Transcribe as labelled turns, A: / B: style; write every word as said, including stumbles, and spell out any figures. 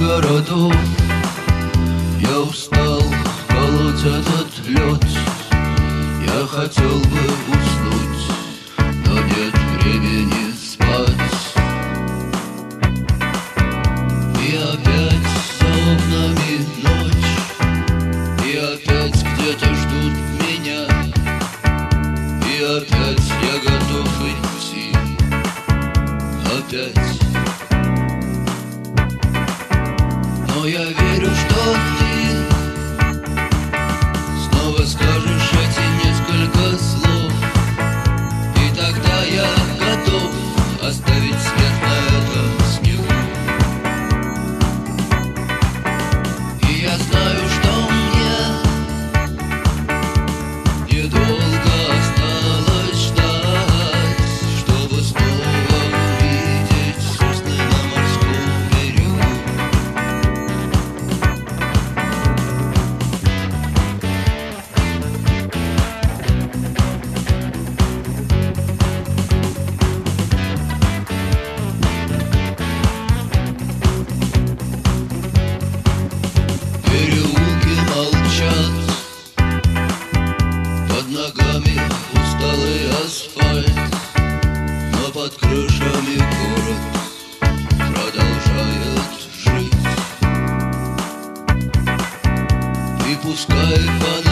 A: городов. Я устал колоть этот лед. Я хотел бы уснуть, но нет времени спать. И опять за окнами ночь, и опять где-то ждут меня, и опять я готов идти, опять. Но я верю, что ты снова скажешь эти несколько слов, и тогда я готов оставить след на этом снегу. И я знаю, что мне недолго осталось ждать, чтобы снова увидеть сосны на морском берегу. Переулки молчат, под ногами усталый асфальт, но под крышами город продолжает жить. И пускай фонарь